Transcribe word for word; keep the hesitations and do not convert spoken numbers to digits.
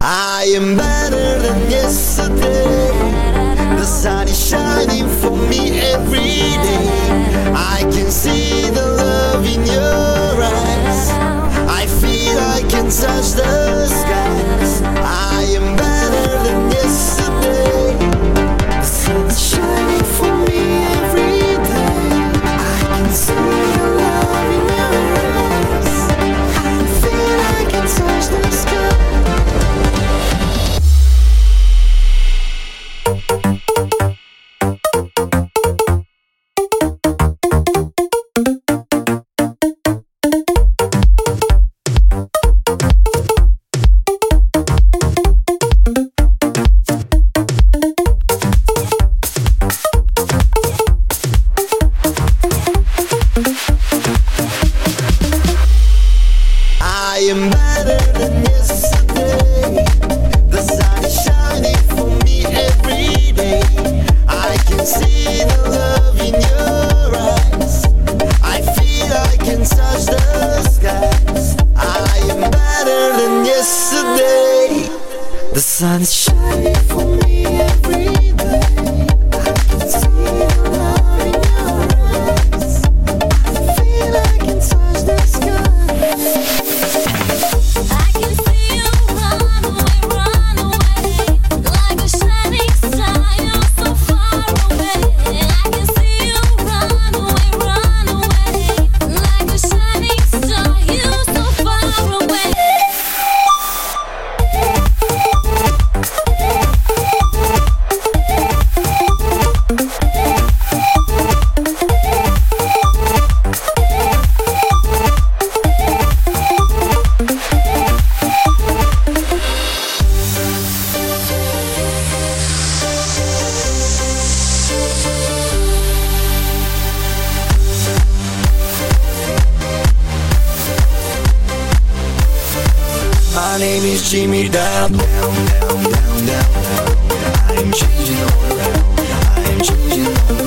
I am better than yesterday. The sun is shining for me every day. I can see the love in your eyes. I feel I can touch the skies. I am better than yesterday. The sun is shining for me every day. I can see the love in your eyes. I feel I can touch the sky. I am better than yesterday. The sun is shining for me every day. I can see the love in your eyes. I feel I can touch the skies. I am better than yesterday. The sun is shining for me every day. I can see the love in your eyes. I feel I can touch the sky. My name is Jimmy Down, down, down, down, down, down. I am changing all around. I am changing all around.